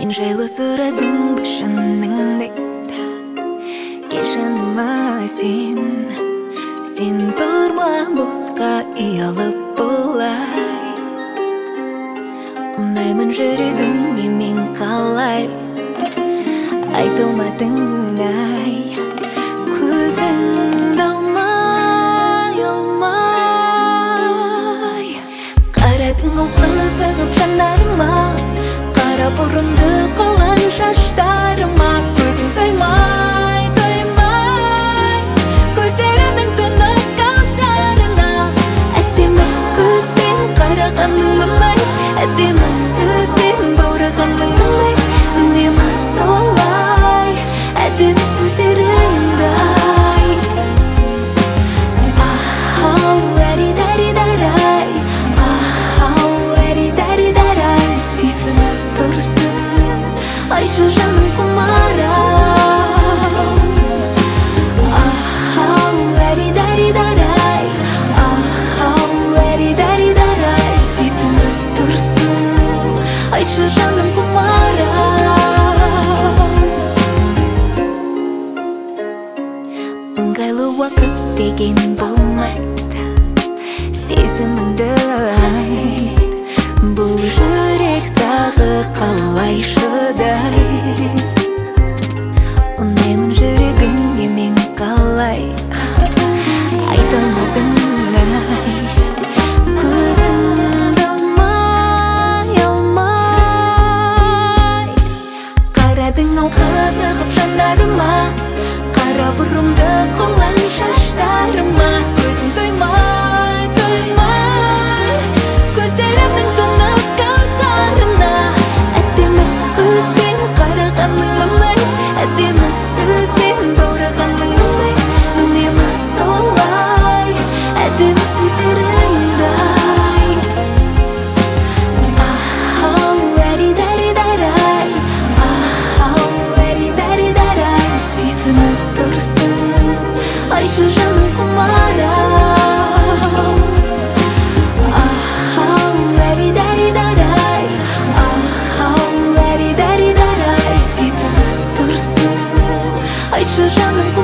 Мен жайлы сұрадым башыныңды Кел жаныма сен тұрма босқа ұялып бұлай Ұнаймын жүрегім мен қалай Айтылмадың ай көзіңді алмай Қарадың ол қызығып жанарыма Қара бұрымды қалың шаштарыма Көзің тоймай Көздерімнің тұнық каусарына Әдемі көзбен қарағаның ұнай Әдемі сөзбен баурағаның ұнай Үнемі солай әдемі сөздеріңді ай Ау, әри-дәри-дәрай Ау, әри-дәри-дәрай Сүйсініп тұрсын Айтшы жаным құмара Ау, әри-дәри-дәрай Ау, әри-дәри-дәрай Сүйсініп тұрсын Айтшы жаным құмара Ыңғайлы уақыт деген болмайды Сезіміңді айт Бұл жүрек тағы қалай шыдайды Ұнаймын жүрегіңе мен қалай Айтылмадың ай көзіңді алмай Қарадың ау қызығып жанарыма Қара бұрымды қолаң шаштарыма Көзің тоймай Көздерімнің тұнық каусарына Әдемі көзбен қарағаның ұнай Әдемі сөзбен баурағаның ұнай Үнемі солай әдемі сөздеріңді ай Ау, әри-дәри-дәрай Ау, әри-дәри-дәрай Сүйсініп тұрсын Айтшы жаным құмара Ау, әри-дәри-дәрай Ау, әри-дәри-дәрай Сүйсініп тұрсын Айтшы жаным